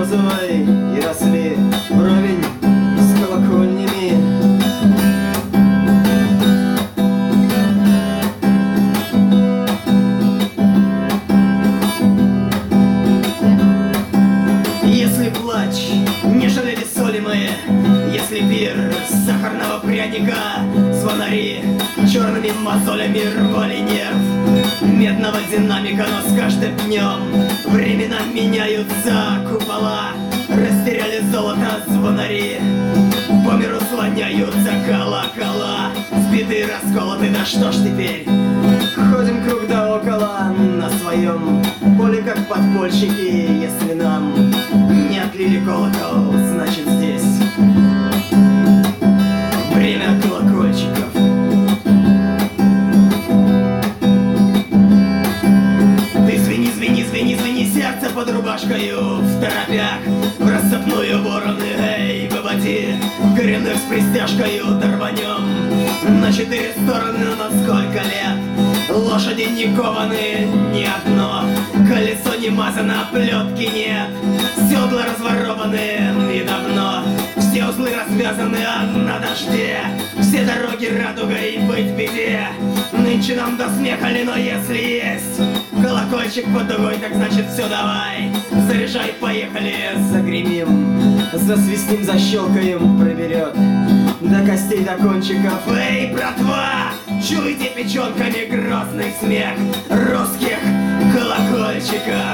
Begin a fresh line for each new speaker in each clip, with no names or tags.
березовой и росли вровень с колокольнями. Если плач не жалели соли мы, если пир сахарного пряника, звонари черными мозолями рвали нерв медного динамика, но с каждым днем времена меняются, купола растеряли золото, звонари по миру слоняются, колокола сбиты, расколоты, да что ж теперь? Ходим круг да около на своем поле, как подпольщики. Если нам не отлили колокол, значит здесь время колокольчиков. Ты звени, звени, звени, звени, сердце под рубашкою, в торопях, в рассыпную вороны. Эй, выводи коренных с пристяжкою, дорванем на 4 стороны, на сколько лет? Лошади не кованы, ни одно колесо не мазано, плетки нет, седла разворованы и давно, все узлы развязаны, а на дожде все дороги радугой быть беде. Нынче нам до смеха ли, но если есть колокольчик под дугой, так значит все, давай, заряжай, поехали, загремим, засвистим, защелкаем, проберет до костей, до кончиков. Эй, братва, чуйте печенками грозный смех русских колокольчиков.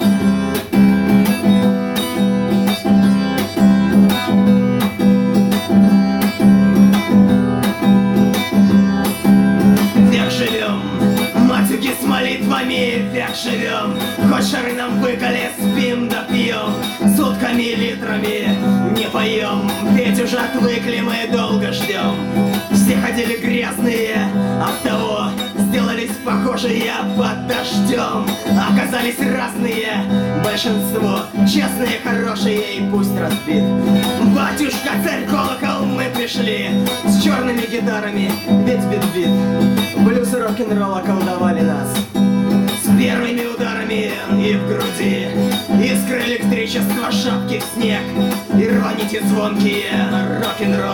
Век живем, матюки с молитвами, век живем, хоть шары нам выколи, спим да пьем, сутками литрами не поем, ведь уже отвыкли, мы долго ждем. Все ходили грязные, оттого сделались похожие под дождем. Оказались разные, большинство честные, хорошие, и пусть разбит. Батюшка, царь, колокол, мы пришли с черными гитарами, ведь бит-бит. Блюз и рок-н-ролл околдовали нас с первыми ударами и в груди искры электричества, шапки в снег и рваните звонкие рок-н-ролл.